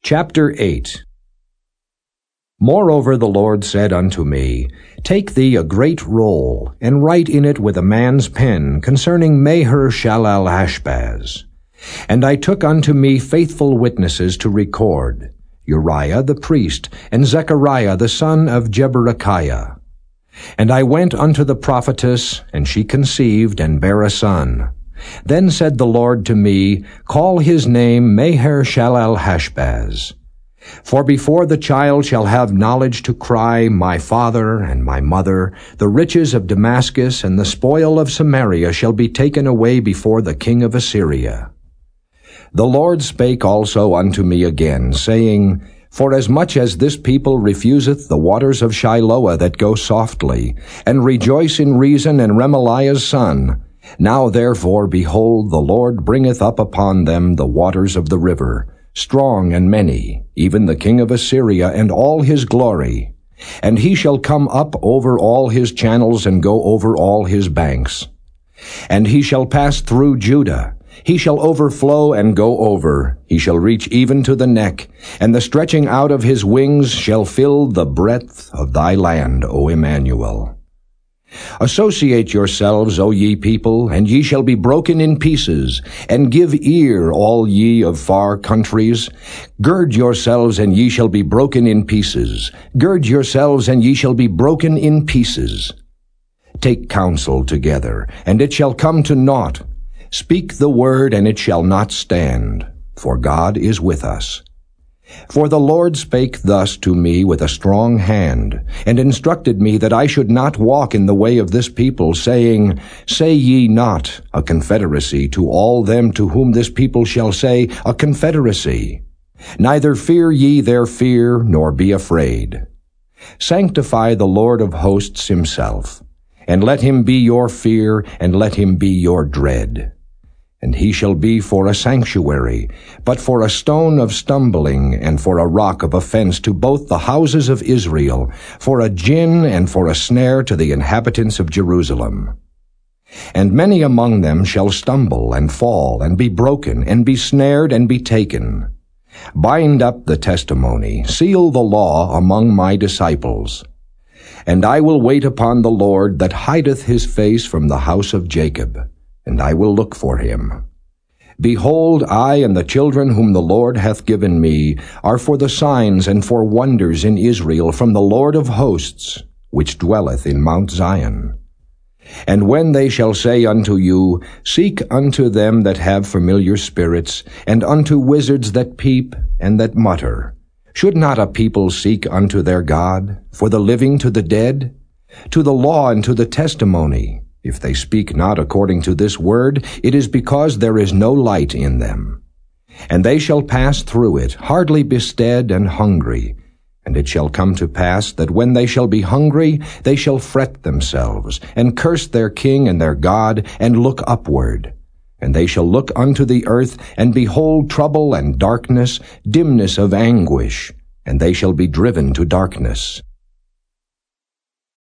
Chapter 8. Moreover the Lord said unto me, Take thee a great roll, and write in it with a man's pen concerning Maher-shalal-hash-baz. And I took unto me faithful witnesses to record, Uriah the priest, and Zechariah the son of Jeberechiah. And I went unto the prophetess, and she conceived, and bare a son. Then said the Lord to me, Call his name Maher-shalal-hash-baz. For before the child shall have knowledge to cry, My father and my mother, the riches of Damascus and the spoil of Samaria shall be taken away before the king of Assyria. The Lord spake also unto me again, saying, Forasmuch as this people refuseth the waters of Shiloah that go softly, and rejoice in Rezin and Remaliah's son, now therefore, behold, the Lord bringeth up upon them the waters of the river, strong and many, even the king of Assyria and all his glory. And he shall come up over all his channels and go over all his banks. And he shall pass through Judah. He shall overflow and go over. He shall reach even to the neck, and the stretching out of his wings shall fill the breadth of thy land, O Emmanuel. Associate yourselves, O ye people, and ye shall be broken in pieces, and give ear, all ye of far countries. Gird yourselves, and ye shall be broken in pieces. Gird yourselves, and ye shall be broken in pieces. Take counsel together, and it shall come to naught. Speak the word, and it shall not stand, for God is with us. For the Lord spake thus to me with a strong hand, and instructed me that I should not walk in the way of this people, saying, Say ye not, a confederacy, to all them to whom this people shall say, a confederacy. Neither fear ye their fear, nor be afraid. Sanctify the Lord of hosts himself, and let him be your fear, and let him be your dread. And he shall be for a sanctuary, but for a stone of stumbling, and for a rock of offense to both the houses of Israel, for a gin and for a snare to the inhabitants of Jerusalem. And many among them shall stumble, and fall, and be broken, and be snared, and be taken. Bind up the testimony, seal the law among my disciples. And I will wait upon the Lord that hideth his face from the house of Jacob, and I will look for him. Behold, I and the children whom the Lord hath given me are for the signs and for wonders in Israel from the Lord of hosts, which dwelleth in Mount Zion. And when they shall say unto you, Seek unto them that have familiar spirits, and unto wizards that peep and that mutter, should not a people seek unto their God, for the living to the dead? To the law and to the testimony, if they speak not according to this word, it is because there is no light in them. And they shall pass through it, hardly bestead and hungry. And it shall come to pass that when they shall be hungry, they shall fret themselves, and curse their king and their God, and look upward. And they shall look unto the earth, and behold trouble and darkness, dimness of anguish, and they shall be driven to darkness.